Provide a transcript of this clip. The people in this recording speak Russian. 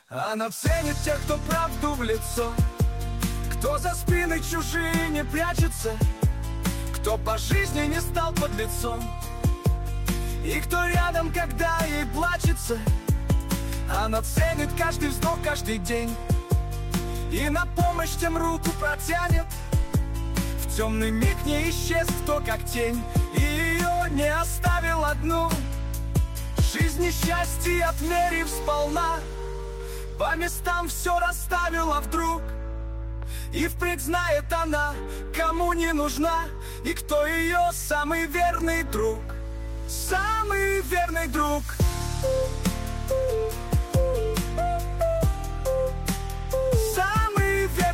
Она ценит тех, кто правду в лицо, кто за спины чужие не прячется, кто по жизни не стал подлецом, и кто рядом, когда ей плачется. Она ценит каждый вздох, каждый день, и на помощь тем руку протянет. В темный миг не исчез кто как тень, и ее не оставил одну. Жизнь и счастье отмерив сполна, по местам все расставила вдруг. И впредь знает она, кому не нужна, и кто ее самый верный друг. Самый верный друг.